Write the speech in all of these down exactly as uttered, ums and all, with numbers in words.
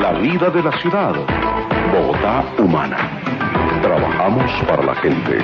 La vida de la ciudad. Bogotá humana. Trabajamos para la gente.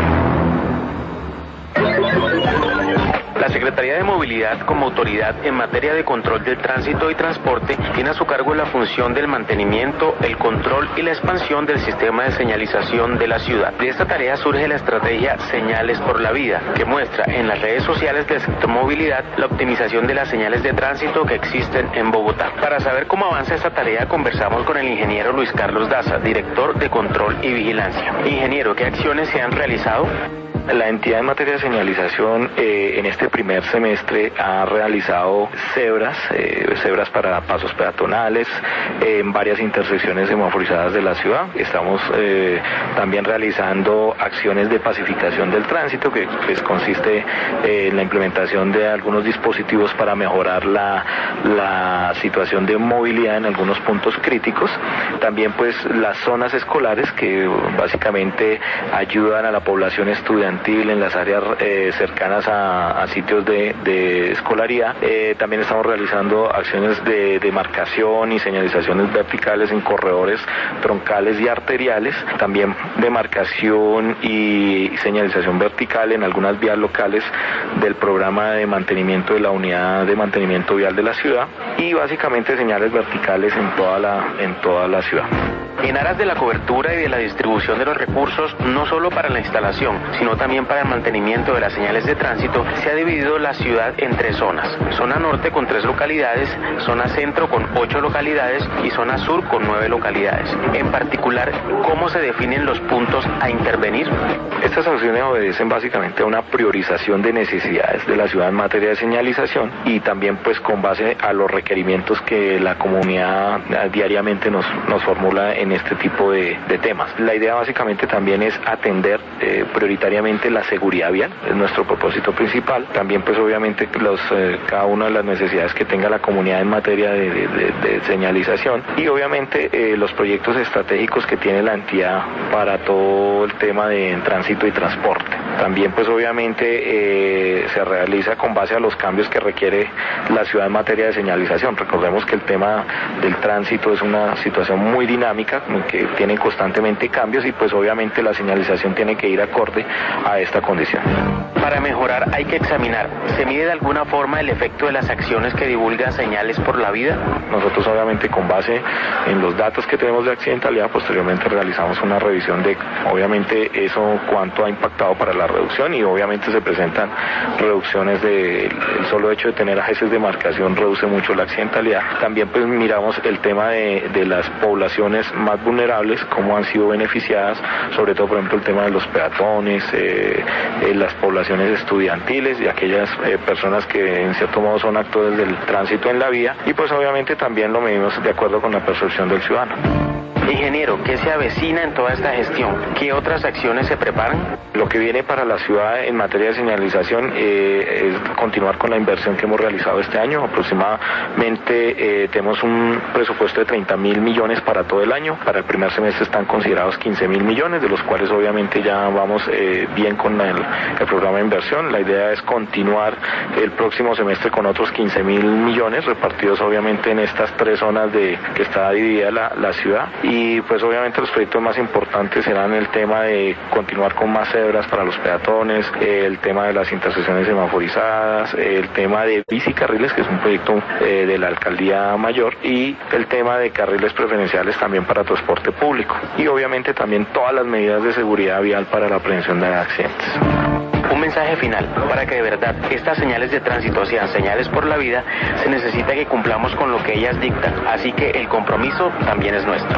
La Secretaría de Movilidad, como autoridad en materia de control del tránsito y transporte, tiene a su cargo la función del mantenimiento, el control y la expansión del sistema de señalización de la ciudad. De esta tarea surge la estrategia Señales por la Vida, que muestra en las redes sociales del sector movilidad la optimización de las señales de tránsito que existen en Bogotá. Para saber cómo avanza esta tarea, conversamos con el ingeniero Luis Carlos Daza, director de Control y Vigilancia. Ingeniero, ¿qué acciones se han realizado? La entidad en materia de señalización eh, en este primer semestre ha realizado cebras, eh, cebras para pasos peatonales eh, en varias intersecciones semaforizadas de la ciudad. Estamos eh, también realizando acciones de pacificación del tránsito, que pues, consiste eh, en la implementación de algunos dispositivos para mejorar la, la situación de movilidad en algunos puntos críticos. También pues las zonas escolares, que básicamente ayudan a la población estudiantil en las áreas eh, cercanas a, a sitios de, de escolaridad. Eh, también estamos realizando acciones de demarcación y señalizaciones verticales en corredores troncales y arteriales, también demarcación y señalización vertical en algunas vías locales del programa de mantenimiento de la unidad de mantenimiento vial de la ciudad, y básicamente señales verticales en toda la, en toda la ciudad. En aras de la cobertura y de la distribución de los recursos, no solo para la instalación, sino también para el mantenimiento de las señales de tránsito, se ha dividido la ciudad en tres zonas. Zona norte con tres localidades, zona centro con ocho localidades y zona sur con nueve localidades. En particular, ¿cómo se definen los puntos a intervenir? Estas acciones obedecen básicamente a una priorización de necesidades de la ciudad en materia de señalización, y también pues con base a los requerimientos que la comunidad diariamente nos, nos formula en este tipo de, de temas. La idea básicamente también es atender eh, prioritariamente la seguridad vial, es nuestro propósito principal. También pues obviamente los, eh, cada una de las necesidades que tenga la comunidad en materia de, de, de, de señalización, y obviamente eh, los proyectos estratégicos que tiene la entidad para todo el tema de tránsito y transporte. También pues obviamente eh, se realiza con base a los cambios que requiere la ciudad en materia de señalización. Recordemos que el tema del tránsito es una situación muy dinámica, que tiene constantemente cambios, y pues obviamente la señalización tiene que ir acorde a esta condición. Para mejorar hay que examinar, ¿se mide de alguna forma el efecto de las acciones que divulgan Señales por la Vida? Nosotros obviamente con base en los datos que tenemos de accidentalidad, posteriormente realizamos una revisión de obviamente eso cuánto ha impactado para la reducción, y obviamente se presentan reducciones de el solo hecho de tener agencias de marcación reduce mucho la accidentalidad. También pues miramos el tema de, de las poblaciones más vulnerables, cómo han sido beneficiadas, sobre todo por ejemplo el tema de los peatones, eh, eh, las poblaciones estudiantiles y aquellas eh, personas que en cierto modo son actores del tránsito en la vía, y pues obviamente también lo medimos de acuerdo con la percepción del ciudadano. Ingeniero, ¿qué se avecina en toda esta gestión? ¿Qué otras acciones se preparan? Lo que viene para la ciudad en materia de señalización eh, es continuar con la inversión que hemos realizado este año. Aproximadamente eh, tenemos un presupuesto de treinta mil millones para todo el año. Para el primer semestre están considerados quince mil millones, de los cuales obviamente ya vamos eh, bien con el, el programa de inversión. La idea es continuar el próximo semestre con otros quince mil millones, repartidos obviamente en estas tres zonas de que está dividida la, la ciudad. Y pues obviamente los proyectos más importantes serán el tema de continuar con más cebras para los peatones, el tema de las intersecciones semaforizadas, el tema de bicicarriles, que es un proyecto eh, de la Alcaldía Mayor, y el tema de carriles preferenciales también para transporte público, y obviamente también todas las medidas de seguridad vial para la prevención de accidentes. Un mensaje final: para que de verdad estas señales de tránsito sean señales por la vida, se necesita que cumplamos con lo que ellas dictan, así que el compromiso también es nuestro.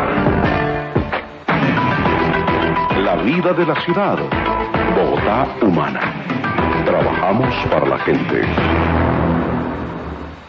La vida de la ciudad. Bogotá humana. Trabajamos para la gente.